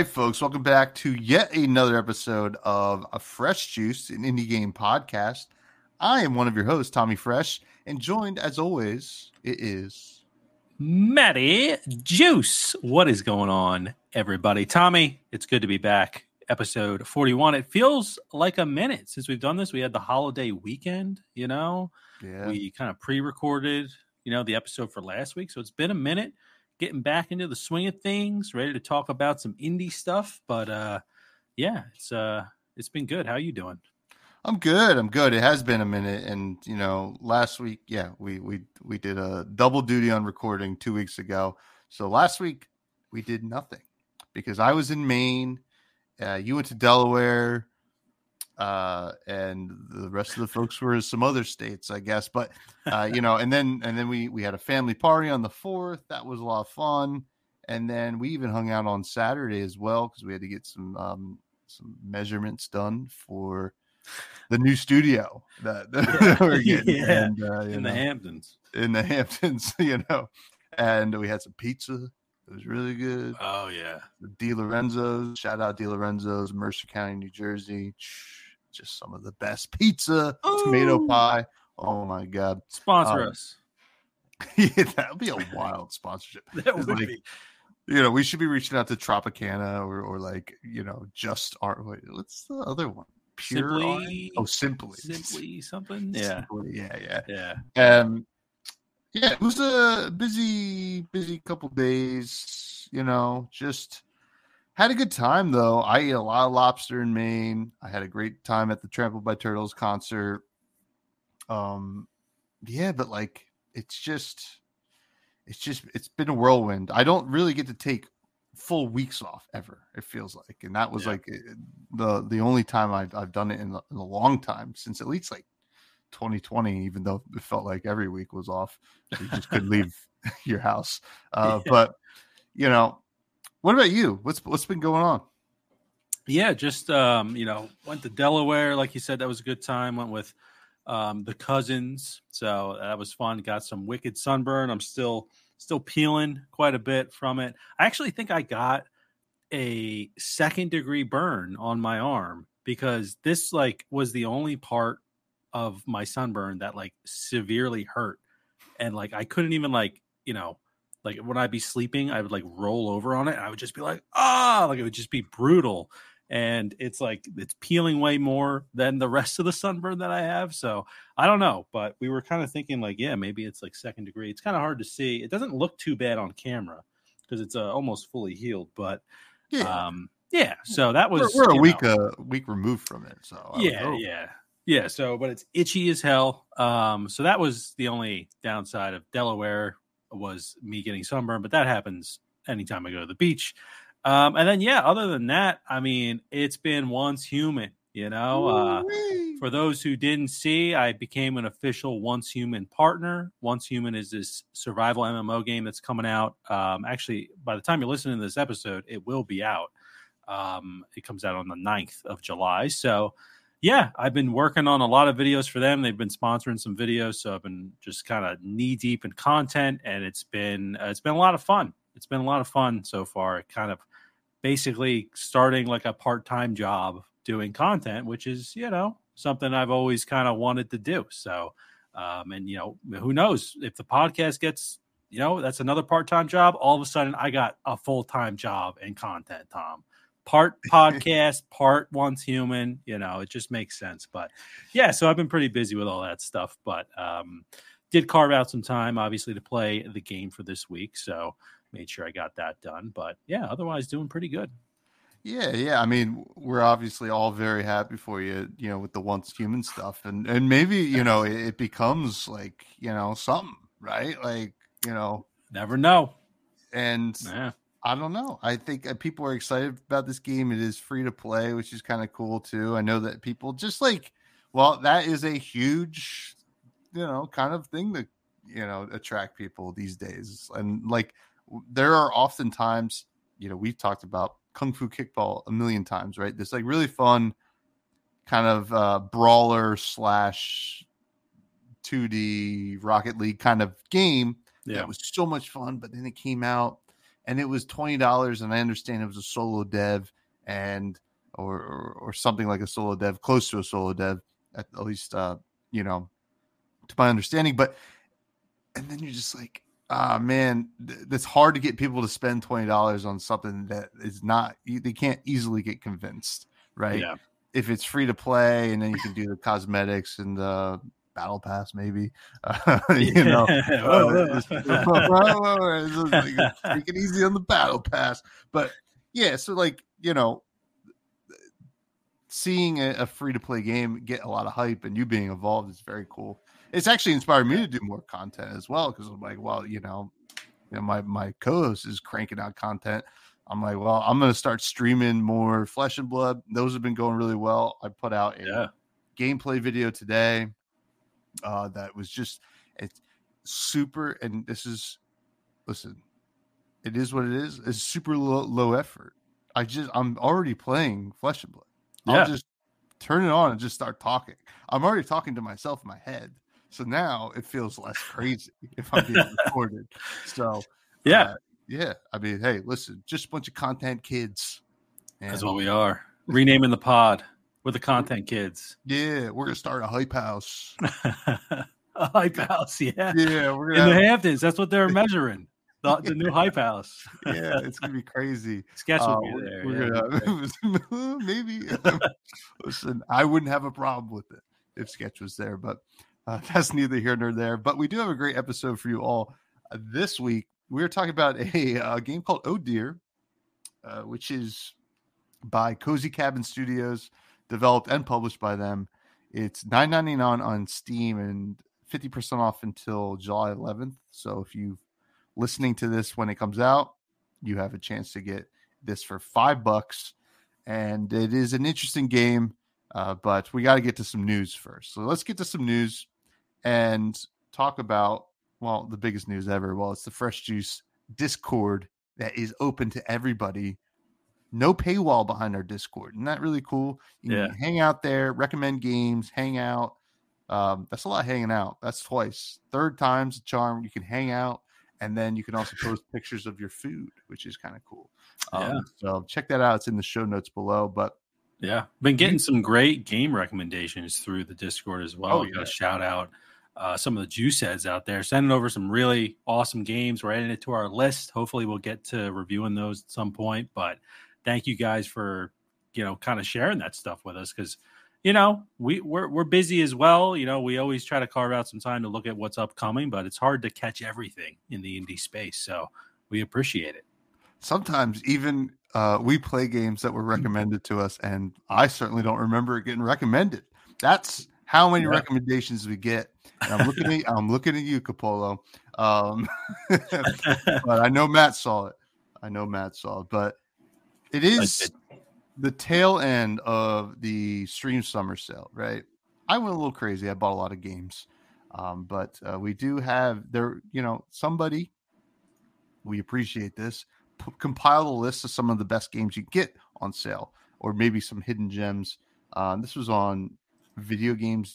right, folks, welcome back to yet another episode of A Fresh Juice, an indie game podcast. I am one of your hosts, Tommy Fresh, and joined, as always, it is Matty Juice. What is going on, everybody? Tommy, it's good to be back. Episode 41. It feels like a minute since we've done this. We had the holiday weekend, we kind of pre-recorded, the episode for last week. So it's been a minute getting back into the swing of things, ready to talk about some indie stuff. But it's been good. How are you doing? I'm good. It has been a minute, and last week, we did a double duty on recording 2 weeks ago. So last week we did nothing because I was in Maine. You went to Delaware, and the rest of the folks were in some other states, I guess. But and then we had a family party on the 4th. That was a lot of fun, and then we even hung out on Saturday as well because we had to get some measurements done for the new studio that we're getting in the Hamptons. In the Hamptons, and we had some pizza. It was really good. Oh yeah, the DiLorenzo's. Shout out DiLorenzo's, Mercer County, New Jersey. Just some of the best pizza, tomato pie. Oh my god, sponsor us. Yeah, that would be a wild sponsorship. That would be. We should be reaching out to Tropicana or just art. Wait, what's the other one? Simply something. Yeah. Simply, yeah. It was a busy couple days. Just had a good time though. I ate a lot of lobster in Maine. I had a great time at the Trampled by Turtles concert. But it's been a whirlwind. I don't really get to take full weeks off ever, it feels like, and that was the only time I've done it in a long time, since at least 2020, even though it felt like every week was off. You just couldn't leave your house. But what about you? What's been going on? Just went to Delaware, like you said. That was a good time. Went with the cousins, so that was fun. Got some wicked sunburn. I'm still peeling quite a bit from it. I actually think I got a 2nd-degree burn on my arm because this was the only part of my sunburn that severely hurt. And I couldn't even when I'd be sleeping, I would roll over on it. And I would just be it would just be brutal. And it's peeling way more than the rest of the sunburn that I have. So I don't know, but we were kind of thinking maybe it's 2nd degree. It's kind of hard to see. It doesn't look too bad on camera because it's almost fully healed. But so that was we're a week removed from it. So yeah. So, but it's itchy as hell. So that was the only downside of Delaware, was me getting sunburned. But that happens anytime I go to the beach. And then, other than that, I mean, it's been Once Human, for those who didn't see, I became an official Once Human partner. Once Human is this survival MMO game that's coming out. Actually, by the time you're listening to this episode, it will be out. It comes out on the 9th of July. So I've been working on a lot of videos for them. They've been sponsoring some videos. So I've been just kind of knee deep in content, and it's been a lot of fun. It's been a lot of fun so far. It kind of basically starting a part-time job doing content, which is, something I've always kind of wanted to do. So, who knows if the podcast gets, that's another part-time job. All of a sudden I got a full-time job in content, Tom. Part podcast, part Once Human, it just makes sense. But so I've been pretty busy with all that stuff, but did carve out some time, obviously, to play the game for this week. So made sure I got that done. But otherwise doing pretty good. Yeah. I mean, we're obviously all very happy for you, with the Once Human stuff, and maybe, it becomes something, right? Never know. And I don't know. I think people are excited about this game. It is free to play, which is kind of cool too. I know that people just that is a huge, kind of thing that, attract people these days. And there are oftentimes, we've talked about Kung Fu Kickball a million times, right? This really fun kind of brawler / 2D Rocket League kind of game. That was so much fun, but then it came out and it was $20, and I understand it was a solo dev and or something like a solo dev, close to a solo dev, at least you know, to my understanding. But and then you're just like, ah, man, it's hard to get people to spend $20 on something that is not, they can't easily get convinced, right? Yeah. If it's free to play, and then you can do the cosmetics and the battle pass, maybe, you know, take it easy on the battle pass. But yeah, so like, you know, seeing a free to play game get a lot of hype and you being involved is very cool. It's actually inspired me to do more content as well, because I'm like, well, you know, my co-host is cranking out content. I'm like, well, I'm going to start streaming more Flesh and Blood. Those have been going really well. I put out a gameplay video today that was just, it's super, and this is, listen, it is what it is. It's super low effort. I'm already playing Flesh and Blood. I'll just turn it on and just start talking. I'm already talking to myself in my head. So now it feels less crazy if I'm being recorded. So yeah. I mean, hey, listen, just a bunch of content kids. That's what we are. Renaming the pod. We're the content kids. Yeah, we're gonna start a hype house. A hype house, yeah. Yeah, we're in the Hamptons. That's what they're measuring. The new hype house. Yeah, it's gonna be crazy. Sketch will be there. We're gonna maybe. Listen, I wouldn't have a problem with it if Sketch was there, but that's neither here nor there. But we do have a great episode for you all this week. We're talking about a game called Oh Dear, which is by Cozy Cabin Studios, developed and published by them. It's $9.99 on Steam and 50% off until July 11th. So if you're listening to this when it comes out, you have a chance to get this for $5. And it is an interesting game, but we got to get to some news first. So let's get to some news and talk about, well, the biggest news ever. Well, it's the Fresh Juice Discord that is open to everybody. No paywall behind our Discord. Isn't that really cool? You can hang out there, recommend games, hang out. That's a lot of hanging out. That's twice. Third time's a charm. You can hang out, and then you can also post pictures of your food, which is kind of cool. So check that out. It's in the show notes below. But been getting some great game recommendations through the Discord as well. Got to shout out some of the juice heads out there, sending over some really awesome games. We're adding it to our list. Hopefully we'll get to reviewing those at some point, but thank you guys for, kind of sharing that stuff with us. Cause we're busy as well. We always try to carve out some time to look at what's upcoming, but it's hard to catch everything in the indie space. So we appreciate it. Sometimes even we play games that were recommended to us, and I certainly don't remember it getting recommended. That's how many recommendations we get. And I'm looking at you, Capolo. But I know Matt saw it. But it is the tail end of the Stream Summer Sale, right? I went a little crazy. I bought a lot of games. But we do have there, somebody, we appreciate this, compile a list of some of the best games you get on sale, or maybe some hidden gems. This was on videogames.si.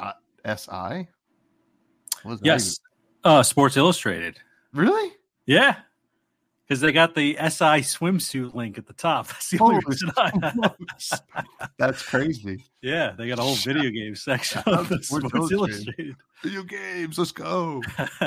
Yes. Sports Illustrated. Really? Yeah. Because they got the SI swimsuit link at the top. That's the only reason That's crazy. Yeah, they got a whole video game section of the Sports Illustrated. Video games, let's go.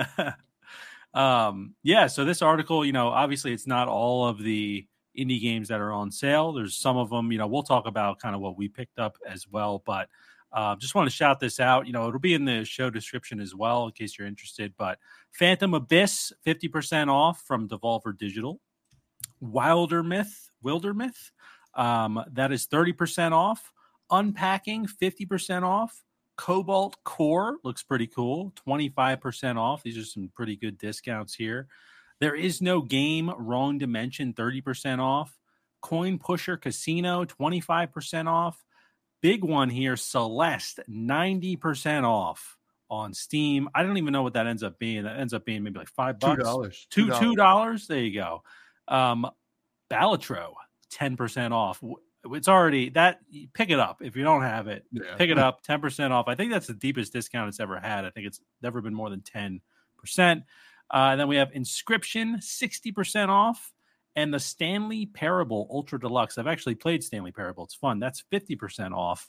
So this article, obviously it's not all of the indie games that are on sale. There's some of them, we'll talk about kind of what we picked up as well, but just want to shout this out. It'll be in the show description as well in case you're interested. But Phantom Abyss, 50% off from Devolver Digital. Wildermyth, that is 30% off. Unpacking, 50% off. Cobalt Core looks pretty cool, 25% off. These are some pretty good discounts here. There Is No Game, Wrong Dimension, 30% off. Coin Pusher Casino, 25% off. Big one here, Celeste, 90% off on Steam. I don't even know what that ends up being. That ends up being maybe like $5. $2. There you go. Balatro, 10% off. It's already that. Pick it up if you don't have it. Pick it up, 10% off. I think that's the deepest discount it's ever had. I think it's never been more than 10%. And then we have Inscription, 60% off. And the Stanley Parable Ultra Deluxe. I've actually played Stanley Parable. It's fun. That's 50% off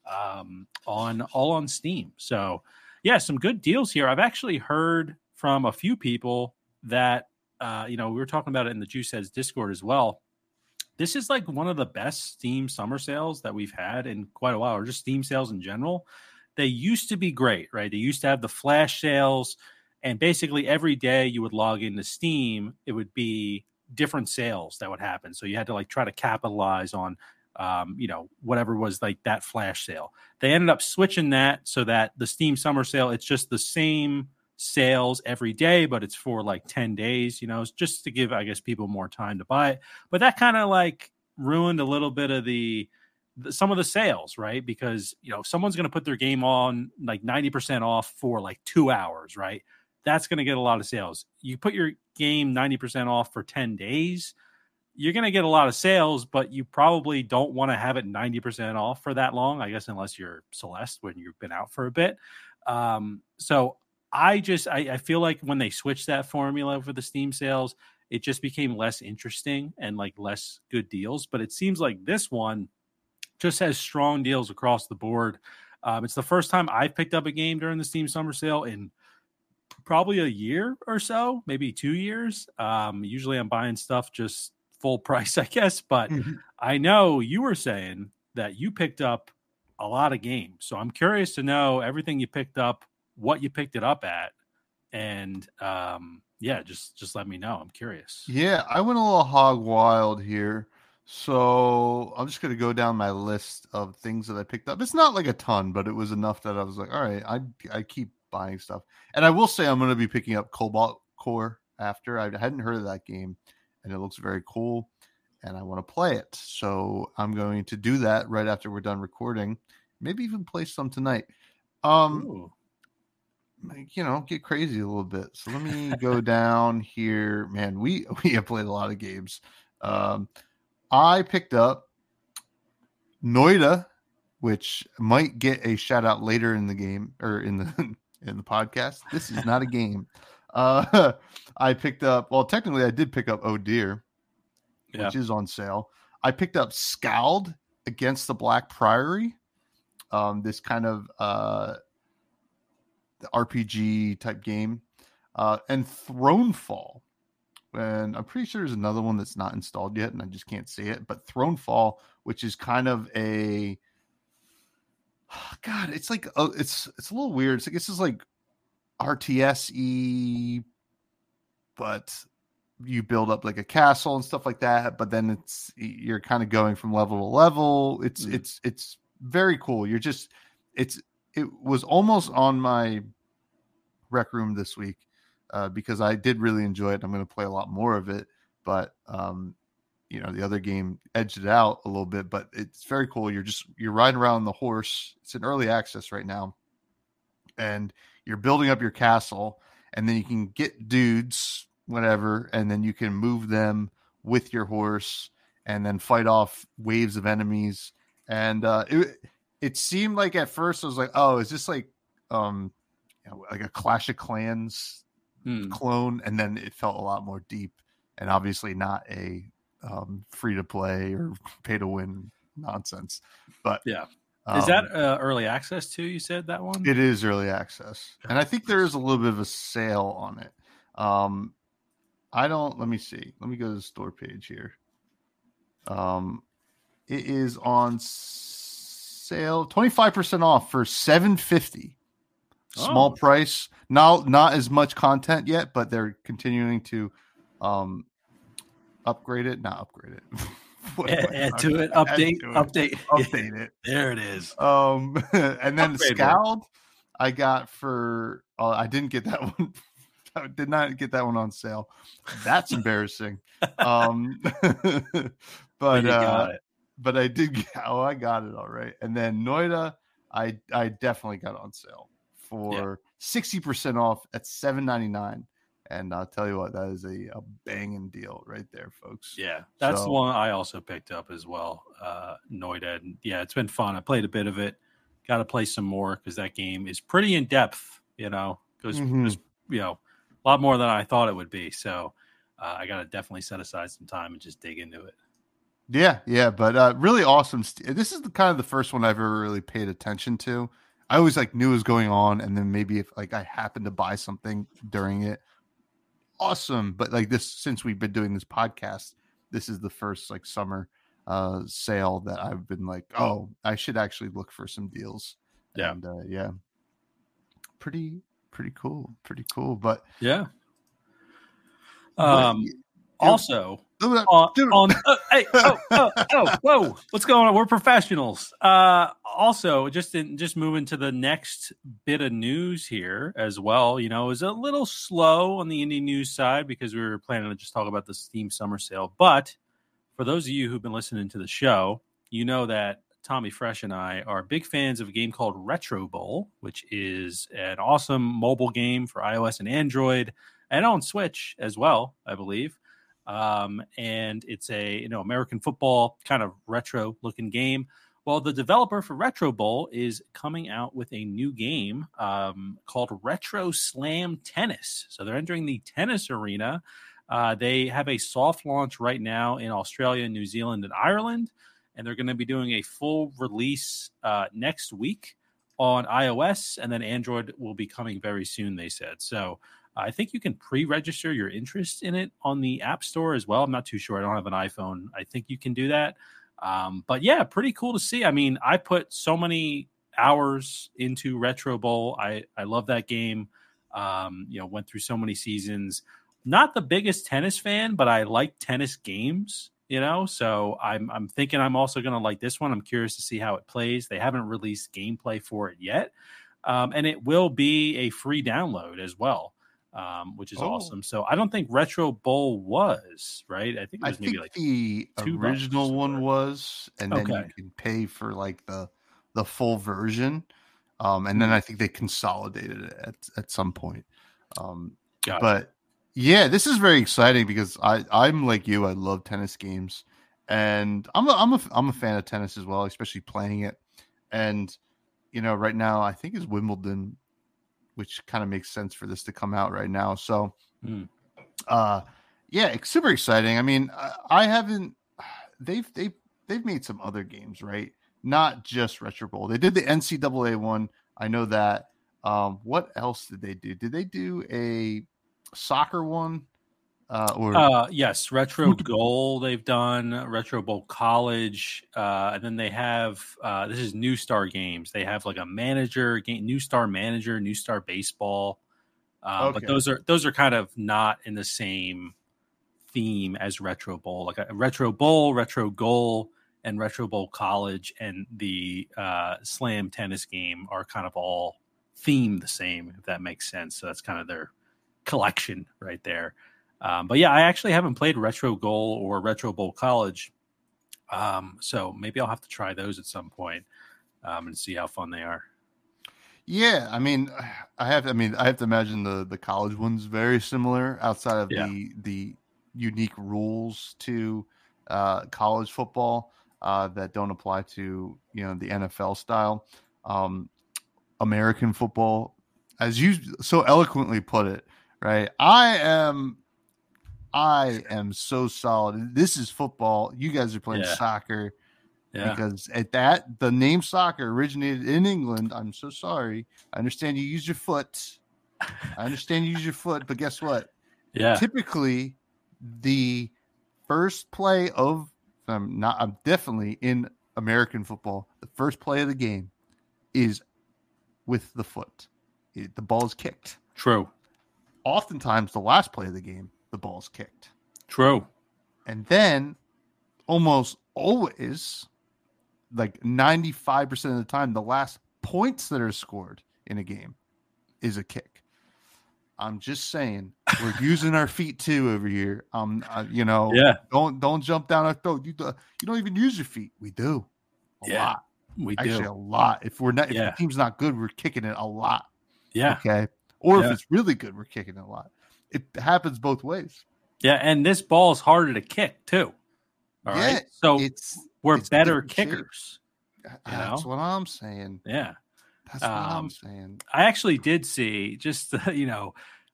on Steam. So, yeah, some good deals here. I've actually heard from a few people that, we were talking about it in the Juice Heads Discord as well. This is like one of the best Steam summer sales that we've had in quite a while, or just Steam sales in general. They used to be great, right? They used to have the flash sales, and basically every day you would log into Steam, it would be different sales that would happen. So you had to like try to capitalize on, whatever was like that flash sale. They ended up switching that so that the Steam summer sale, it's just the same sales every day, but it's for like 10 days, just to give, I guess, people more time to buy it. But that kind of like ruined a little bit of some of the sales, right? Because, someone's going to put their game on like 90% off for like 2 hours, right? That's going to get a lot of sales. You put your game 90% off for 10 days, you're going to get a lot of sales, but you probably don't want to have it 90% off for that long, I guess, unless you're Celeste when you've been out for a bit. So I feel like when they switched that formula for the Steam sales, it just became less interesting and like less good deals. But it seems like this one just has strong deals across the board. It's the first time I've picked up a game during the Steam summer sale in probably a year or so, maybe 2 years. Usually I'm buying stuff just full price, I guess. But I know you were saying that you picked up a lot of games. So I'm curious to know everything you picked up, what you picked it up at, and just let me know. I'm curious. Yeah, I went a little hog wild here, so I'm just gonna go down my list of things that I picked up. It's not like a ton, but it was enough that I was like, all right, I keep buying stuff. And I will say I'm going to be picking up Cobalt Core after. I hadn't heard of that game, and it looks very cool, and I want to play it. So I'm going to do that right after we're done recording. Maybe even play some tonight. Get crazy a little bit. So let me go down here. Man, we have played a lot of games. I picked up Noida, which might get a shout out later in the game or in the podcast. This is not a game. I picked up, technically I did pick up Oh Dear, which is on sale. I picked up Scowled Against the Black Priory. This kind of RPG type game, and Thronefall. And I'm pretty sure there's another one that's not installed yet, and I just can't see it. But Thronefall, which is kind of it's like it's a little weird. It's like this is like RTS-y, but you build up like a castle and stuff like that. But then you're kind of going from level to level. It's very cool. It was almost on my rec room this week because I did really enjoy it. I'm going to play a lot more of it, but the other game edged it out a little bit, but it's very cool. You're riding around the horse. It's in early access right now, and you're building up your castle, and then you can get dudes, whatever, and then you can move them with your horse and then fight off waves of enemies. And it seemed like at first I was like, oh, is this like like a Clash of Clans clone? And then it felt a lot more deep, and obviously not a free to play or pay to win nonsense. But yeah, is that early access too? You said that one? It is early access, and I think there is a little bit of a sale on it. Let me see. Let me go to the store page here. It is on sale, 25% off for $7.50. Small price. Not as much content yet, but they're continuing to upgrade it. Not upgrade it. Add to it. Update it. There it is. And then Scowled, I got for. I didn't get that one. I did not get that one on sale. That's embarrassing. But you got it. But I did. I got it all right. And then Noida, I definitely got on sale for 60% off at $7.99. And I'll tell you what, that is a banging deal right there, folks. Yeah, that's the one I also picked up as well, Noida. And yeah, it's been fun. I played a bit of it. Got to play some more because that game is pretty in depth. Because a lot more than I thought it would be. So I got to definitely set aside some time and just dig into it. Yeah, but really awesome. This is kind of the first one I've ever really paid attention to. I always like knew what was going on, and then maybe if like I happened to buy something during it, awesome. But like this, since we've been doing this podcast, this is the first like summer sale that I've been like, oh, I should actually look for some deals. Yeah, and yeah, pretty cool, But yeah. but, Also, dude. hey, whoa, what's going on? We're professionals. Also, just moving to the next bit of news here as well. You know, it was a little slow on the indie news side because we were planning to just talk about the Steam Summer Sale. But for those of you who've been listening to the show, you know that Tommy Fresh and I are big fans of a game called Retro Bowl, which is an awesome mobile game for iOS and Android and on Switch as well, I believe. And it's a American football kind of retro looking game. Well, the developer for Retro Bowl is coming out with a new game called Retro Slam Tennis. So they're entering the tennis arena. They have a soft launch right now in Australia, New Zealand, and Ireland, and they're going to be doing a full release next week on iOS, and then Android will be coming very soon, they said. So I think you can pre-register your interest in it on the App Store as well. I'm not too sure. I don't have an iPhone. I think you can do that. But yeah, pretty cool to see. I mean, I put so many hours into Retro Bowl. I love that game. Went through so many seasons. Not the biggest tennis fan, but I like tennis games, so I'm thinking I'm also going to like this one. I'm curious to see how it plays. They haven't released gameplay for it yet. And it will be a free download as well. Which is awesome. So I don't think Retro Bowl was, right? I think it was maybe like the original one was, and then you can pay for like the full version. And then I think they consolidated it at some point. But yeah, this is very exciting because I'm like you. I love tennis games, and I'm a fan of tennis as well, especially playing it. And right now I think it's Wimbledon, which kind of makes sense for this to come out right now. So, yeah, it's super exciting. I mean, I haven't. They've made some other games, right? Not just Retro Bowl. They did the NCAA one. I know that. What else did they do? Did they do a soccer one? Yes, Retro Goal they've done, Retro Bowl College, and then they have this is New Star Games. They have like a manager game, New Star Manager, New Star Baseball. But those are kind of not in the same theme as Retro Bowl. Like a Retro Bowl, Retro Goal, and Retro Bowl College, and the Slam Tennis game are kind of all themed the same, if that makes sense. So that's kind of their collection right there. But yeah, I actually haven't played Retro Goal or Retro Bowl College. So maybe I'll have to try those at some point and see how fun they are. Yeah, I mean, I have to imagine the college one's very similar outside of the unique rules to college football that don't apply to the NFL style. American football, as you so eloquently put it, right? I am so solid. This is football. You guys are playing soccer. Yeah. Because the name soccer originated in England. I'm so sorry. I understand you use your foot. But guess what? Yeah. Typically, the first play of I'm definitely in American football. The first play of the game is with the foot. The ball is kicked. True. Oftentimes, the last play of the game, the ball is kicked. True. And then, almost always, like 95% of the time, the last points that are scored in a game is a kick. I'm just saying, we're using our feet too over here. Don't jump down our throat. You don't even use your feet. We do a lot. We actually do a lot. If the team's not good, we're kicking it a lot. Yeah. Okay. Or if it's really good, we're kicking it a lot. It happens both ways. Yeah, and this ball is harder to kick too. All right. So we're better kickers. That's what I'm saying. Yeah. That's what I'm saying. I actually did see just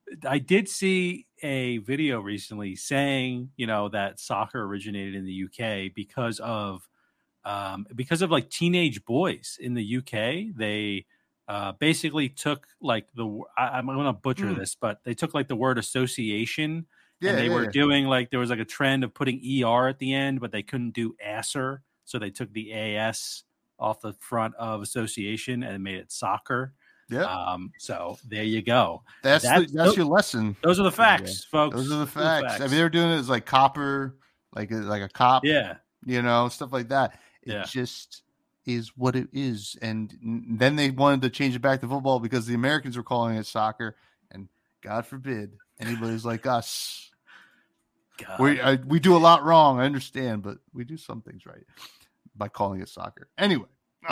I did see a video recently saying, that soccer originated in the UK because of like teenage boys in the UK. They basically took like I'm going to butcher this, but they took like the word association, and they were doing like, there was like a trend of putting ER at the end, but they couldn't do asser. So they took the AS off the front of association and made it soccer. Yeah. So there you go. That's your lesson. Those are the facts, folks. Those are the facts. I mean, they were doing it as like copper, like a cop. Yeah. Stuff like that. It just is what it is. And then they wanted to change it back to football because the Americans were calling it soccer. And God forbid anybody's like us. We do a lot wrong. I understand, but we do some things right by calling it soccer. Anyway,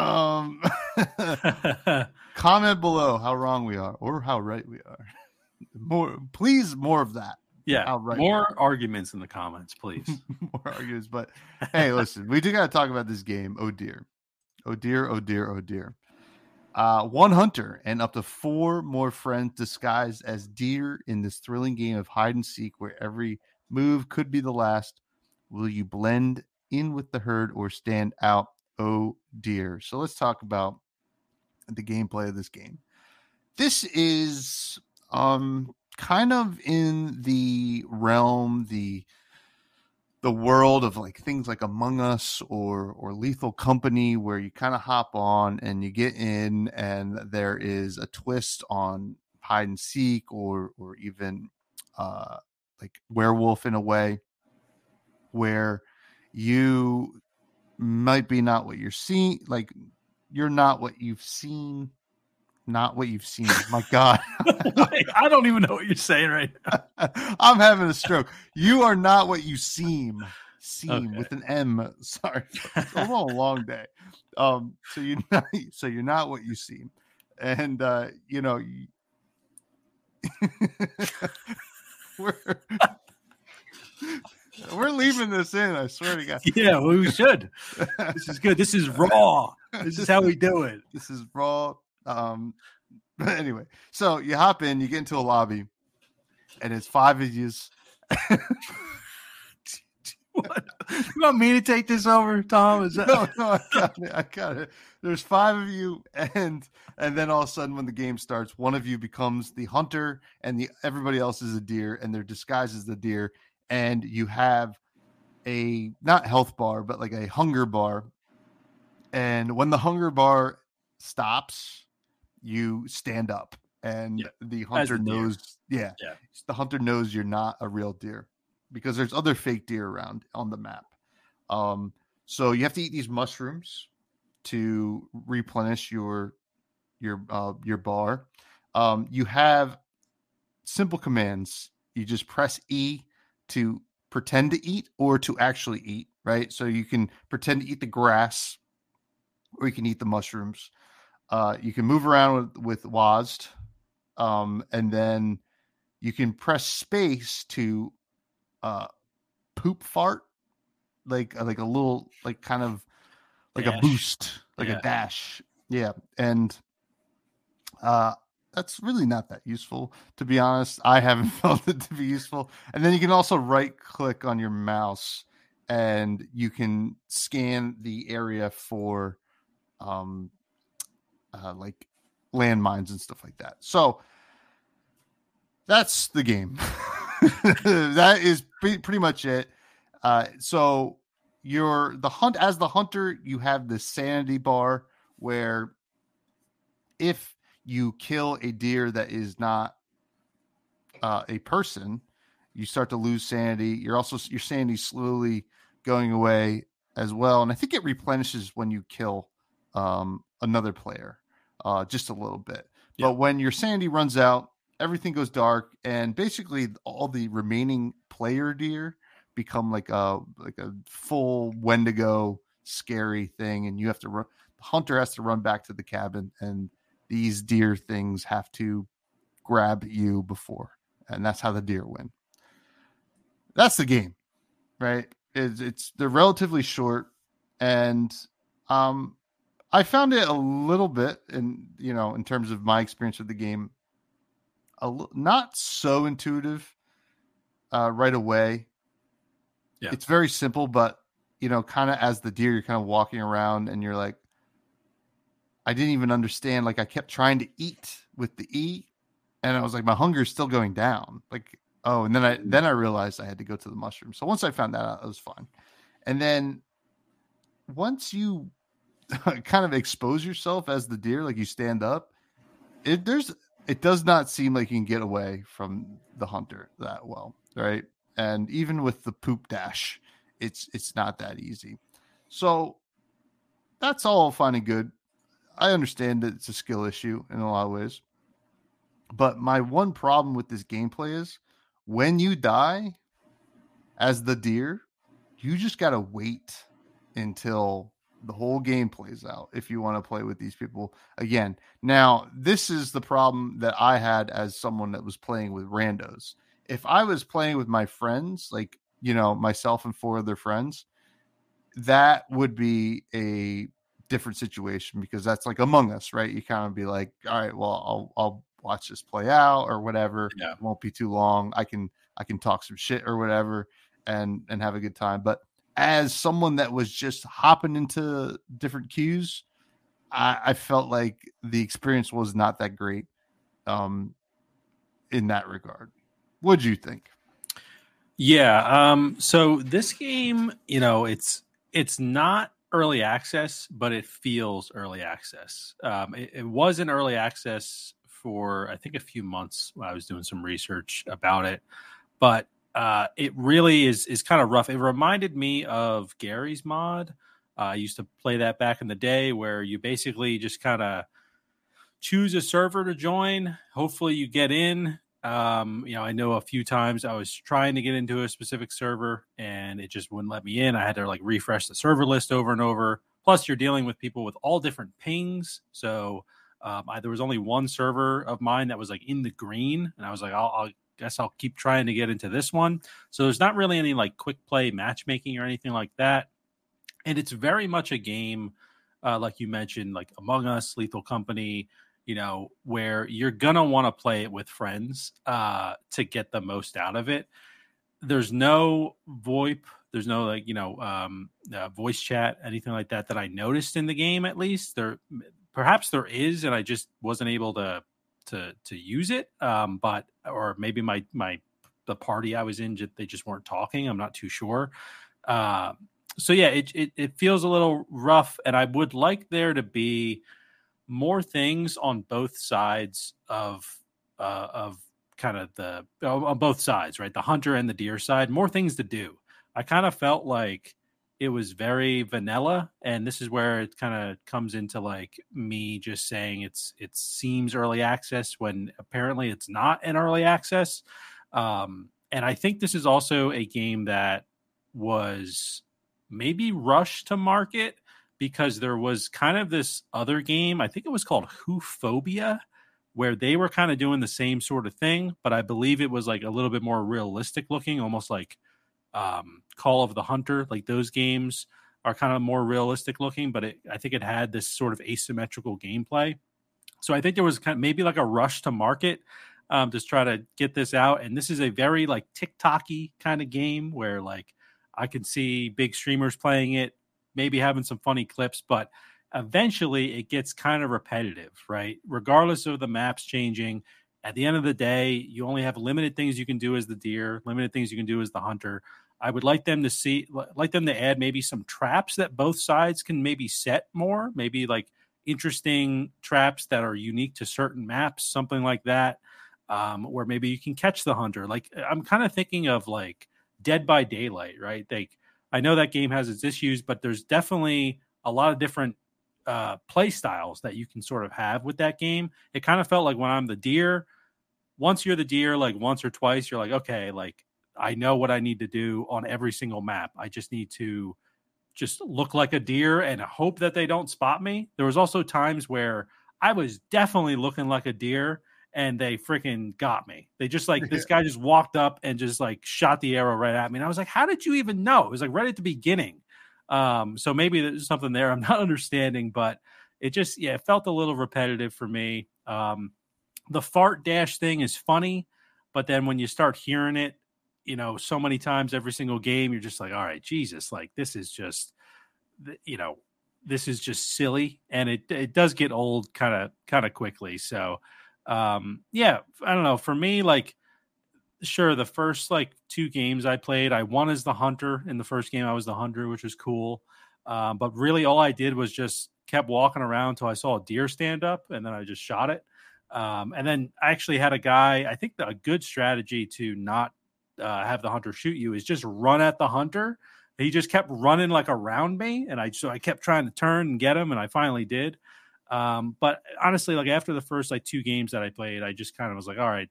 comment below how wrong we are or how right we are. More of that. Yeah, right more arguments in the comments, please. More arguments, but hey, listen, we do got to talk about this game. Oh dear, oh dear, oh dear, oh dear. One hunter and up to 4 more friends disguised as deer in this thrilling game of hide and seek, where every move could be the last. Will you blend in with the herd or stand out? Oh dear. So let's talk about the gameplay of this game. This is kind of in the realm, the world of like things like Among Us or Lethal Company, where you kind of hop on and you get in and there is a twist on hide and seek or even like werewolf in a way, where you might be not what you're seeing, like you're not what you've seen. Not what you've seen. My God. Wait, I don't even know what you're saying right now. I'm having a stroke. You are not what you seem. Okay. With an M. Sorry. It's a long day. So you're not what you seem. And we're leaving this in, I swear to God. Yeah, well, we should. This is good. This is raw. This is how we do it. This is raw. But anyway, so you hop in, you get into a lobby, and it's 5 of you. What? You want me to take this over, Tom? No, I got it. There's 5 of you, and then all of a sudden, when the game starts, one of you becomes the hunter, and everybody else is a deer, and they're disguised as the deer, and you have a not health bar, but like a hunger bar, and when the hunger bar stops, you stand up, and the hunter knows. The hunter knows you're not a real deer because there's other fake deer around on the map. So you have to eat these mushrooms to replenish your bar. You have simple commands. You just press E to pretend to eat or to actually eat. Right, so you can pretend to eat the grass, or you can eat the mushrooms. You can move around with WASD, and then you can press space to poop fart, like a little, like kind of like dash. A boost, like a dash. Yeah, and that's really not that useful, to be honest. I haven't felt it to be useful. And then you can also right click on your mouse, and you can scan the area for like landmines and stuff like that. So that's the game. That is pretty much it. So you're as the hunter, you have the sanity bar where if you kill a deer that is not a person, you start to lose sanity. Your sanity slowly going away as well. And I think it replenishes when you kill another player. Just a little bit. Yeah. But when your sanity runs out, everything goes dark, and basically all the remaining player deer become like a full Wendigo scary thing, and the hunter has to run back to the cabin, and these deer things have to grab you before, and that's how the deer win. That's the game, right? They're relatively short, and I found it a little bit in terms of my experience with the game, not so intuitive right away. Yeah. It's very simple, but kind of as the deer, you're kind of walking around and you're like, I didn't even understand. Like I kept trying to eat with the E, and I was like, my hunger is still going down. Like, oh, and then I realized I had to go to the mushroom. So once I found that out, it was fine. And then once you kind of expose yourself as the deer, like you stand up, it does not seem like you can get away from the hunter that well, right? And even with the poop dash, it's not that easy. So that's all fine and good. I understand that it's a skill issue in a lot of ways. But my one problem with this gameplay is when you die as the deer, you just got to wait until the whole game plays out if you want to play with these people again. Now, this is the problem that I had as someone that was playing with randos. If I was playing with my friends, like, myself and 4 other friends, that would be a different situation because that's like Among Us, right? You kind of be like, all right, well, I'll watch this play out or whatever. Yeah. It won't be too long. I can talk some shit or whatever and have a good time. But as someone that was just hopping into different queues, I felt like the experience was not that great in that regard. What'd you think? Yeah. So this game, it's not early access, but it feels early access. It was in early access for, I think, a few months when I was doing some research about it, but it really is kind of rough. It reminded me of Gary's mod. I used to play that back in the day where you basically just kind of choose a server to join. Hopefully you get in. I know a few times I was trying to get into a specific server and it just wouldn't let me in. I had to like refresh the server list over and over. Plus, you're dealing with people with all different pings. So there was only one server of mine that was like in the green, and I was like, I'll guess I'll keep trying to get into this one. So there's not really any like quick play matchmaking or anything like that. And it's very much a game, like you mentioned, like Among Us, Lethal Company, where you're going to want to play it with friends to get the most out of it. There's no VoIP. There's no voice chat, anything like that I noticed in the game. At least perhaps there is, and I just wasn't able to use it. But or maybe the party I was in, they just weren't talking. I'm not too sure. So yeah, it feels a little rough, and I would like there to be more things on both sides of kind of on both sides, right? The hunter and the deer side, more things to do. I kind of felt like it was very vanilla, and this is where it kind of comes into like me just saying it seems early access when apparently it's not an early access. And I think this is also a game that was maybe rushed to market because there was kind of this other game, I think it was called Whophobia, where they were kind of doing the same sort of thing, but I believe it was like a little bit more realistic looking, almost like Call of the Hunter. Like those games are kind of more realistic looking, but I think it had this sort of asymmetrical gameplay. So I think there was kind of maybe like a rush to market to try to get this out. And this is a very like TikTok-y kind of game where like I can see big streamers playing it, maybe having some funny clips, but eventually it gets kind of repetitive, right? Regardless of the maps changing, at the end of the day, you only have limited things you can do as the deer, limited things you can do as the hunter. I would like them to add maybe some traps that both sides can maybe set more, maybe like interesting traps that are unique to certain maps, something like that, where maybe you can catch the hunter. Like I'm kind of thinking of like Dead by Daylight, right? I know that game has its issues, but there's definitely a lot of different play styles that you can sort of have with that game. It kind of felt like when I'm the deer, once you're the deer, like once or twice, you're like, okay, like I know what I need to do on every single map. I just need to just look like a deer and hope that they don't spot me. There was also times where I was definitely looking like a deer and they freaking got me. They just like, this guy just walked up and just like shot the arrow right at me. And I was like, how did you even know? It was like right at the beginning. So maybe there's something there I'm not understanding, but it just, it felt a little repetitive for me. the fart dash thing is funny, but then when you start hearing it, so many times every single game, you're just like, all right, Jesus, like this is just, this is just silly, and it does get old kind of quickly. So, yeah, I don't know. For me, like, sure, the first like 2 games I played, I won as the hunter. In the first game, I was the hunter, which was cool. But really, all I did was just kept walking around until I saw a deer stand up, and then I just shot it. And then I actually had a guy. I think a good strategy to not have the hunter shoot you is just run at the hunter. He just kept running like around me, and I kept trying to turn and get him, and I finally did. But honestly, like after the first like 2 games that I played, I just kind of was like, all right,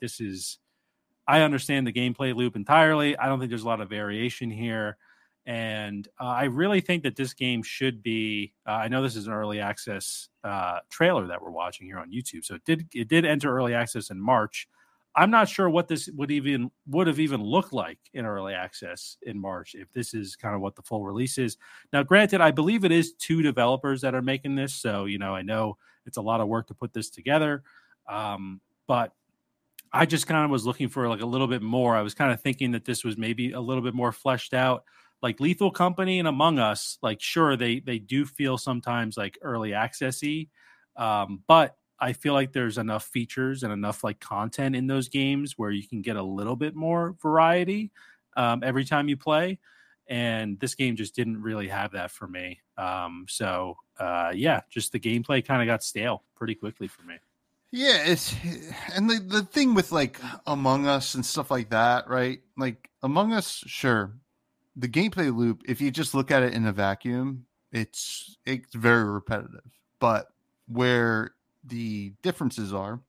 I understand the gameplay loop entirely. I don't think there's a lot of variation here. And I really think that this game should be, I know this is an early access trailer that we're watching here on YouTube. So it did enter early access in March. I'm not sure what this would have even looked like in early access in March, if this is kind of what the full release is. Now, granted, I believe it is 2 developers that are making this. So, I know it's a lot of work to put this together. But I just kind of was looking for like a little bit more. I was kind of thinking that this was maybe a little bit more fleshed out. Like Lethal Company and Among Us, like sure, they do feel sometimes like early accessy, but I feel like there's enough features and enough like content in those games where you can get a little bit more variety every time you play. And this game just didn't really have that for me. So just the gameplay kind of got stale pretty quickly for me. Yeah, and the thing with like Among Us and stuff like that, right? Like Among Us, sure. The gameplay loop, if you just look at it in a vacuum, it's very repetitive. But where the differences are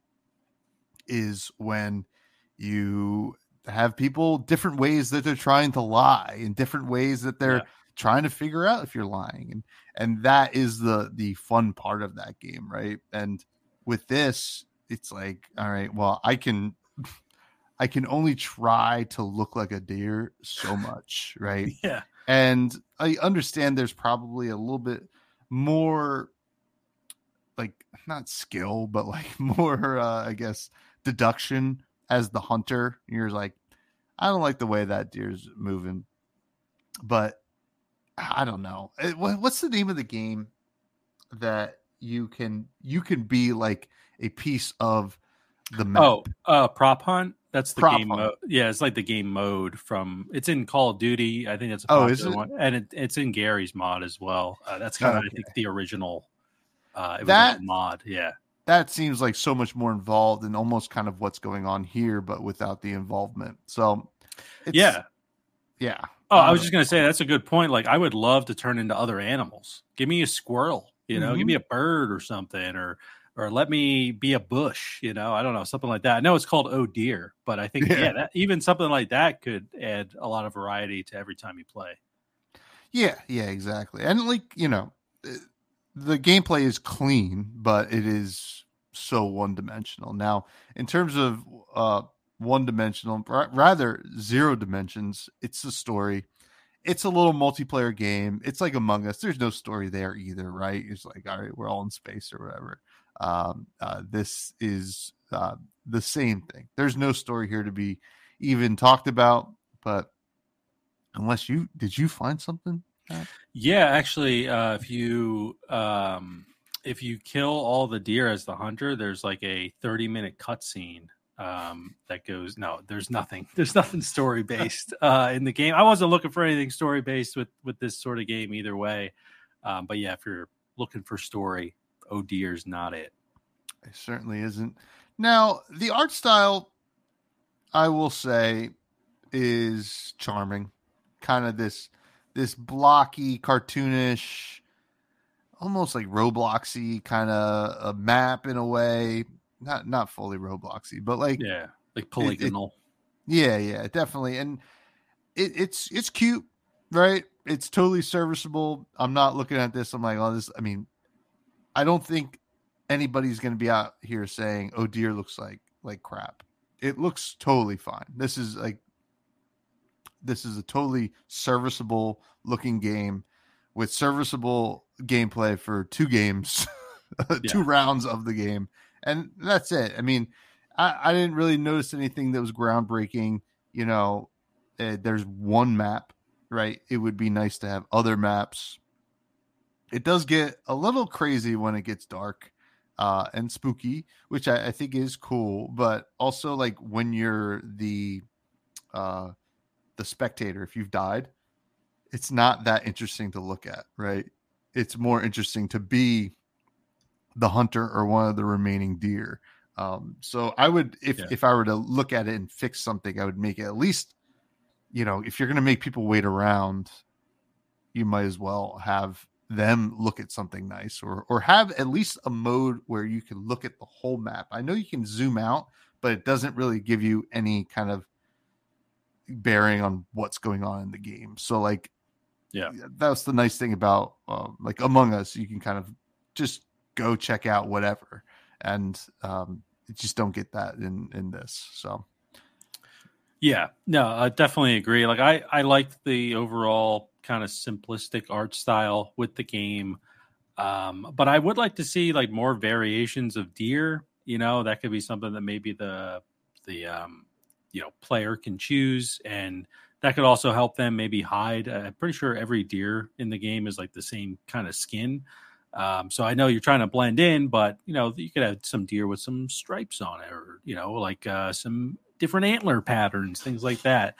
is when you have people different ways that they're trying to lie, and different ways that they're trying to figure out if you're lying. And that is the fun part of that game, right? And with this, it's like, all right, well, I can only try to look like a deer so much, right? Yeah. And I understand there's probably a little bit more, like, not skill, but like more, I guess, deduction as the hunter. You're like, I don't like the way that deer's moving, but I don't know. What's the name of the game that you can be like a piece of the map? Prop Hunt. That's the Prop game Hunt. mode. Yeah, it's like the game mode it's in Call of Duty. I think that's a popular one, and it's in Gary's mod as well. That's kind of I think the original. It was like a mod. Yeah, that seems like so much more involved and almost kind of what's going on here, but without the involvement. So, yeah. Oh, I was just gonna say that's a good point. Like, I would love to turn into other animals. Give me a squirrel. Give me a bird or something, or let me be a bush, I don't know, something like that. I know it's called Oh Dear, but I think, that, even something like that could add a lot of variety to every time you play. Yeah, exactly. And like, the gameplay is clean, but it is so one-dimensional. Now, in terms of one-dimensional, rather 0 dimensions, it's the story. It's a little multiplayer game. It's like Among Us. There's no story there either, right? It's like, all right, we're all in space or whatever. This is the same thing. There's no story here to be even talked about, but unless did you find something? Yeah, actually, if you kill all the deer as the hunter, there's like a 30-minute cutscene that goes. No, there's nothing story based in the game. I wasn't looking for anything story based with this sort of game either way. But yeah, if you're looking for story, Oh Dear's not it. It certainly isn't. Now, the art style, I will say, is charming. Kind of this blocky, cartoonish, almost like Robloxy kind of a map in a way. Not fully Robloxy, but like polygonal. Yeah, definitely. And it's cute, right? It's totally serviceable. I'm not looking at this. I'm like, oh, this. I mean, I don't think anybody's going to be out here saying, "Oh dear, looks like crap." It looks totally fine. This is a totally serviceable looking game with serviceable gameplay for 2 games, 2 rounds of the game, and that's it. I mean, I didn't really notice anything that was groundbreaking. You know, there's one map, right? It would be nice to have other maps. It does get a little crazy when it gets dark and spooky, which I think is cool. But also, like when you're uh, the spectator, if you've died, it's not that interesting to look at, right? It's more interesting to be the hunter or one of the remaining deer. So I would, if I were to look at it and fix something, I would make it at least, you know, if you're going to make people wait around, you might as well have them look at something nice, or have at least a mode where you can look at the whole map. I know you can zoom out, but it doesn't really give you any kind of bearing on what's going on in the game. So like, Yeah, that's the nice thing about like Among Us. You can kind of just go check out whatever, and you just don't get that in this. So yeah, no, I definitely agree. Like I liked the overall kind of simplistic art style with the game, but I would like to see like more variations of deer. You know, that could be something that maybe the you know, player can choose, and that could also help them maybe hide. I'm pretty sure every deer in the game is like the same kind of skin. So I know you're trying to blend in, but you know, you could have some deer with some stripes on it, or you know, like some different antler patterns, things like that.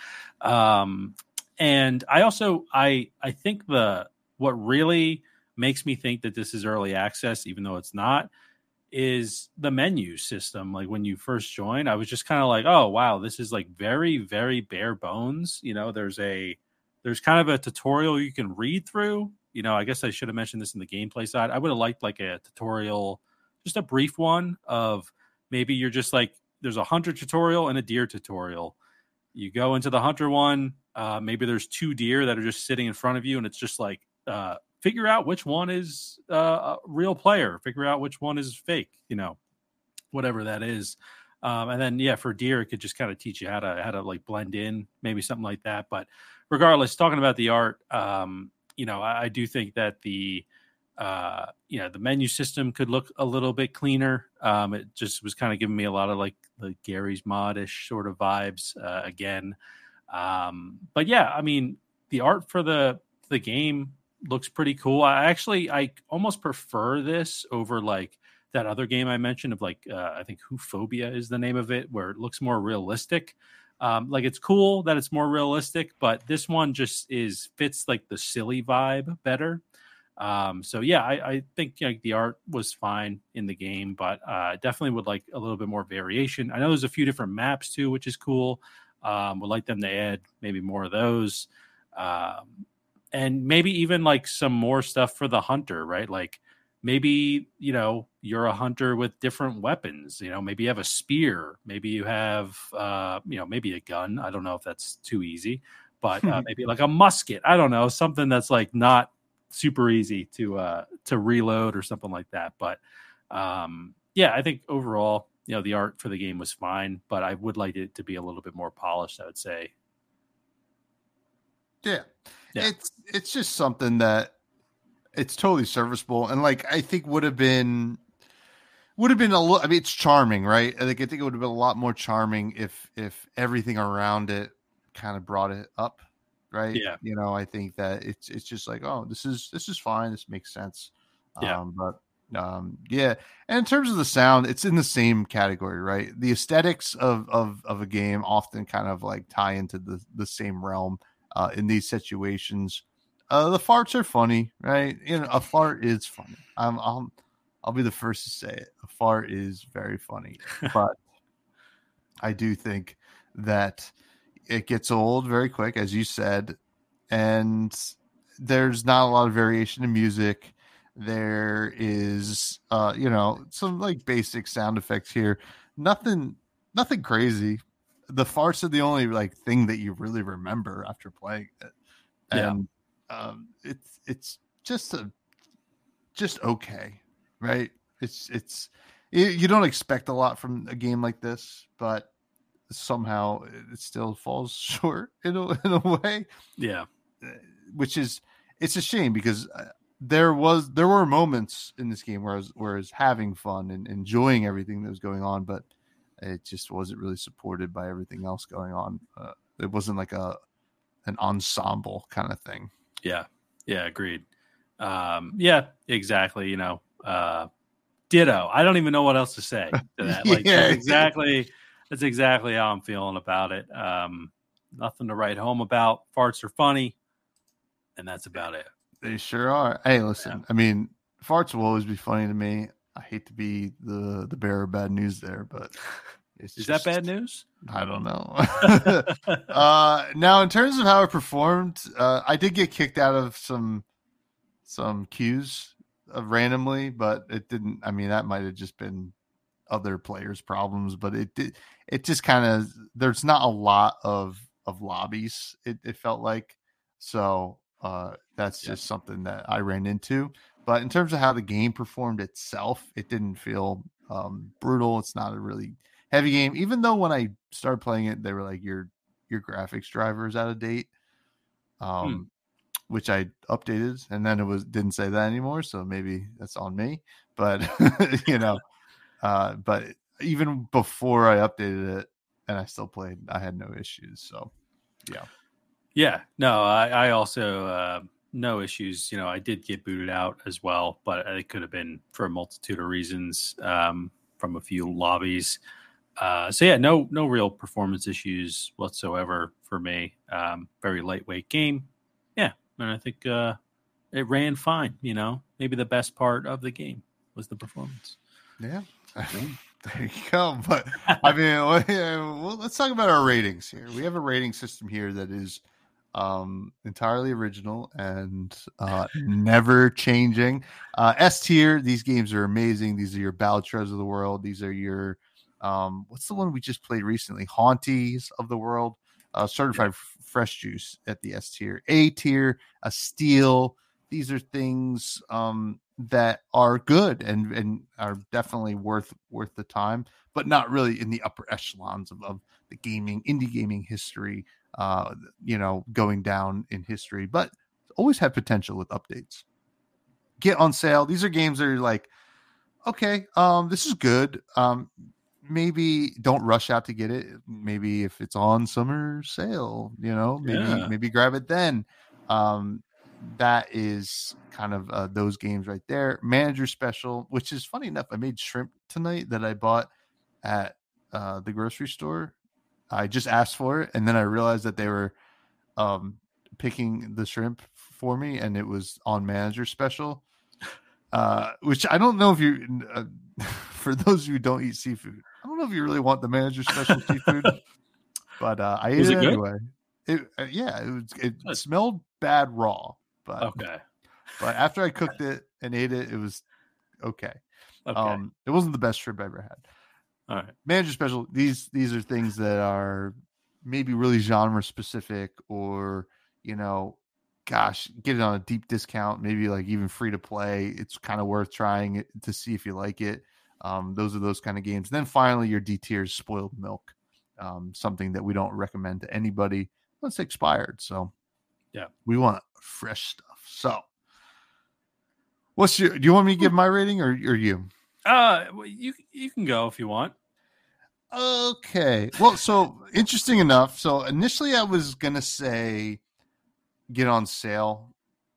And I also I think the what really makes me think that this is early access, even though it's not, is the menu system. Like when you first join, I was just kind of like, oh wow, this is like very, very bare bones. You know, there's kind of a tutorial you can read through. You know, I guess I should have mentioned this in the gameplay side. I would have liked like a tutorial, just a brief one of maybe you're just like there's a hunter tutorial and a deer tutorial. You go into the hunter one, maybe there's two deer that are just sitting in front of you, and it's just like figure out which one is a real player, figure out which one is fake, you know, whatever that is. And then, yeah, for deer, it could just kind of teach you how to like blend in, maybe something like that. But regardless, talking about the art, you know, I do think that the menu system could look a little bit cleaner. It just was kind of giving me a lot of like the Gary's Mod-ish sort of vibes again. But yeah, I mean, the art for the game looks pretty cool. I almost prefer this over like that other game I mentioned of like I think Whophobia is the name of it, where it looks more realistic. Like it's cool that it's more realistic, but this one just fits like the silly vibe better. So yeah, I think like the art was fine in the game, but definitely would like a little bit more variation. I know there's a few different maps too, which is cool. Would like them to add maybe more of those. And maybe even like some more stuff for the hunter, right? Like maybe, you know, you're a hunter with different weapons, you know, maybe you have a spear, maybe you have, you know, maybe a gun. I don't know if that's too easy, but maybe like a musket. I don't know, something that's like not super easy to reload or something like that. But yeah, I think overall, you know, the art for the game was fine, but I would like it to be a little bit more polished, I would say. yeah, Yeah. it's just something that it's totally serviceable, and like I think would have been a little. I mean, it's charming, right? I think it would have been a lot more charming if everything around it kind of brought it up, right? Yeah. You know, I think that it's just like, oh, this is fine, this makes sense. Yeah. Yeah, and in terms of the sound, it's in the same category, right? The aesthetics of a game often kind of like tie into the same realm in these situations. The farts are funny, right? You know, a fart is funny. I'll be the first to say it. A fart is very funny, but I do think that it gets old very quick, as you said, and there's not a lot of variation in music. There is, you know, some like basic sound effects here. Nothing crazy. The farts are the only like thing that you really remember after playing it, Yeah. and it's just okay, right? It's you don't expect a lot from a game like this, but somehow it still falls short in a way. Yeah. Which is, it's a shame because there were moments in this game where I was having fun and enjoying everything that was going on, but it just wasn't really supported by everything else going on. It wasn't like an ensemble kind of thing. Yeah, agreed. Yeah, exactly. Ditto. I don't even know what else to say to that. Like that's exactly how I'm feeling about it. Nothing to write home about. Farts are funny, and that's about it. They sure are. Hey, listen, I mean, farts will always be funny to me. I hate to be the bearer of bad news there, but is that bad news? I don't know. Now, in terms of how it performed, I did get kicked out of some queues randomly, but it didn't. I mean, that might have just been other players' problems, but it just kind of, there's not a lot of lobbies. It felt like, so that's just something that I ran into. But in terms of how the game performed itself, it didn't feel brutal. It's not a really heavy game, even though when I started playing it, they were like, your graphics driver is out of date. Which I updated, and then didn't say that anymore. So maybe that's on me, but but even before I updated it and I still played, I had no issues. So no, I also no issues. I did get booted out as well, but it could have been for a multitude of reasons from a few lobbies. No real performance issues whatsoever for me. Very lightweight game. And I think it ran fine. Maybe the best part of the game was the performance. Yeah. There you go. But I mean, well, let's talk about our ratings here. We have a rating system here that is entirely original and never changing. S tier, these games are amazing. These are your Balatros of the world. These are your what's the one we just played recently? Haunties of the world. Certified fresh juice at the S tier. A tier, a steel. These are things that are good and are definitely worth the time, but not really in the upper echelons of the indie gaming history, going down in history, but always have potential with updates. Get on sale. These are games that are like, okay, this is good. Maybe don't rush out to get it. Maybe if it's on summer sale, maybe grab it then. That is kind of those games right there. Manager special, which is funny enough, I made shrimp tonight that I bought at the grocery store. I just asked for it, and then I realized that they were picking the shrimp for me, and it was on manager special. Which I don't know if you, for those who don't eat seafood, I don't know if you really want the manager special seafood, but I ate it anyway. It smelled bad raw, but okay. But after I cooked it and ate it, it was okay. It wasn't the best shrimp I ever had. All right, manager special. These are things that are maybe really genre specific, or gosh, get it on a deep discount, maybe like even free to play. It's kind of worth trying it to see if you like it. Those are those kind of games. And then finally, your D tier is spoiled milk, something that we don't recommend to anybody. It's expired, so we want fresh stuff. So, do you want me to give my rating or you? You can go if you want. Okay. Well, so interesting enough. So initially, I was gonna say get on sale.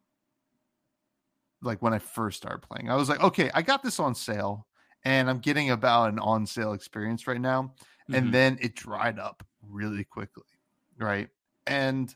Like when I first started playing, I was like, okay, I got this on sale and I'm getting about an on sale experience right now. Mm-hmm. And then it dried up really quickly. Right. And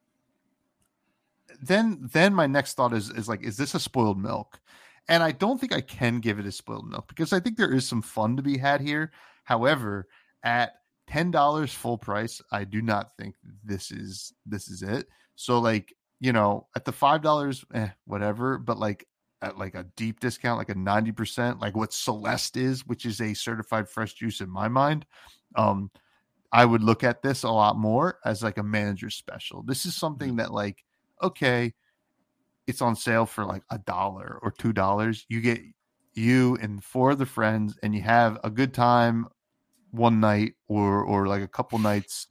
then my next thought is like, is this a spoiled milk? And I don't think I can give it a spoiled milk because I think there is some fun to be had here. However, at $10 full price, I do not think this is it. So like, at the $5, whatever, but like at like a deep discount, like a 90%, like what Celeste is, which is a certified fresh juice in my mind, I would look at this a lot more as like a manager special. This is something that like, okay, it's on sale for like $1 or $2. You get you and 4 other friends and you have a good time one night or like a couple nights.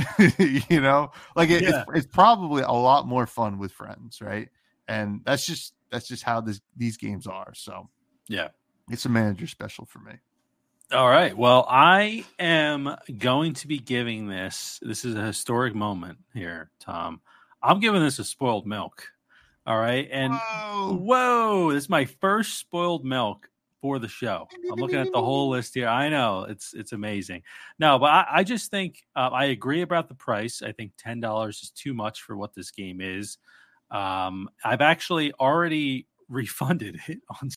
It's probably a lot more fun with friends, right? And that's just how these games are. So yeah, it's a manager special for me. All right. Well, I am going to be giving this. This is a historic moment here, Tom. I'm giving this a spoiled milk. All right. And whoa, this is my first spoiled milk for the show. I'm looking at the whole list here. I know it's amazing. No, but I just think I agree about the price. I think $10 is too much for what this game is. I've actually already refunded it on